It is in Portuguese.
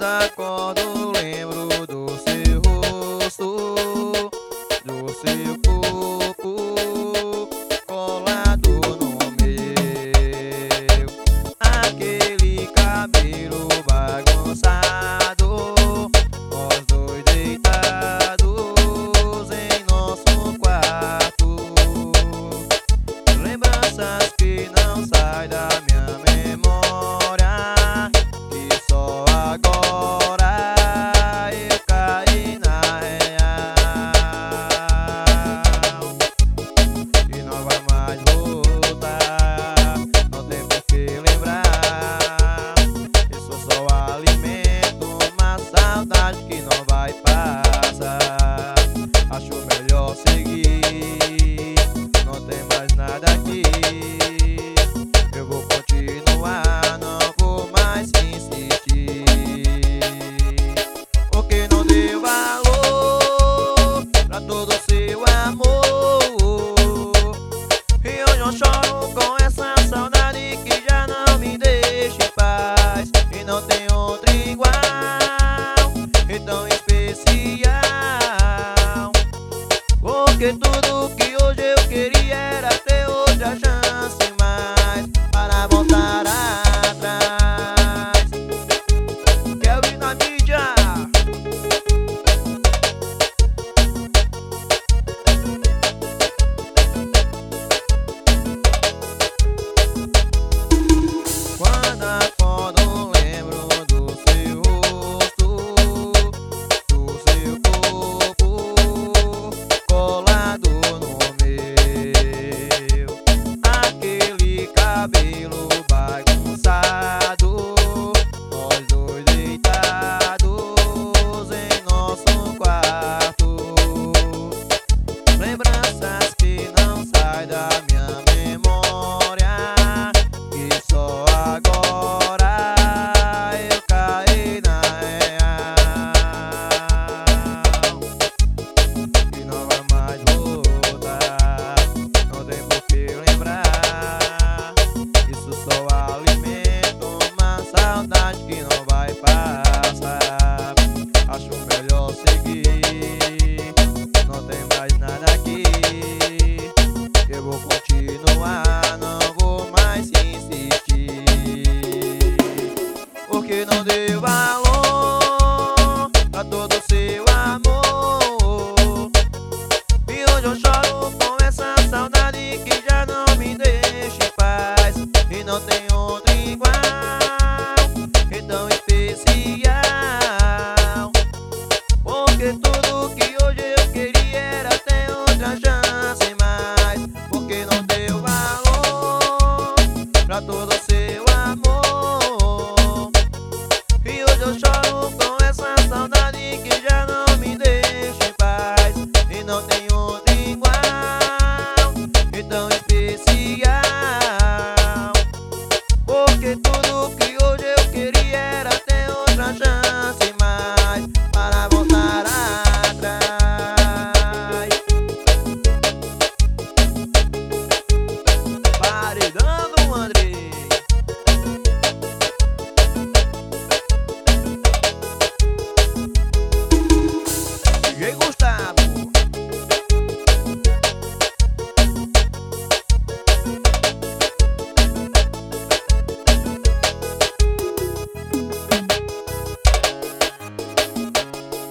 Quando acordo lembro do seu rosto, do seu corpo colado no meu, aquele cabelo bagunçado, nós dois deitados em nosso quarto. Lembranças que não saem da minha memória, que só agora eu caí na real. E não vai mais voltar, não tem por que lembrar. Isso só alimenta uma saudade que não vai passar. Acho melhor seguir, não tem mais nada aqui. Eu vou continuar, não vou mais insistir, porque não deu valor pra todo o seu amor. E hoje eu choro com essa saudade que já não me deixa em paz. E não tem outro igual e tão especial, porque tudo que hoje eu queria era ter outra chance mais para voltar atrás. Kelvin na mídia. Quando acordo lembro do seu rosto, do seu corpo colado no meu, aquele cabelo bagunçado, nós dois deitados em nosso quarto. Lembranças que não saem da minha memória, que só agora eu caí na real. E não vai mais voltar, não tem por que lembrar. Isso só alimenta uma saudade que não vai passar. Acho melhor seguir, não tem mais nada aqui. Eu vou continuar, não vou mais insistir, porque não deu valor pra todo o seu amor. E hoje eu choro com essa saudade que já não me deixa em paz. E não tem outro igual e tão especial, porque tudo que hoje eu queria era ter outra chance mais. Porque não deu valor pra todo o seu amor. E hoje eu choro com essa saudade que já não me deixa em paz. E não tem outro igual e tão especial, porque tudo que hoje eu queria era ter outra chance mais para voltar atrás. Paredão do Andrei. DJ Gustavo.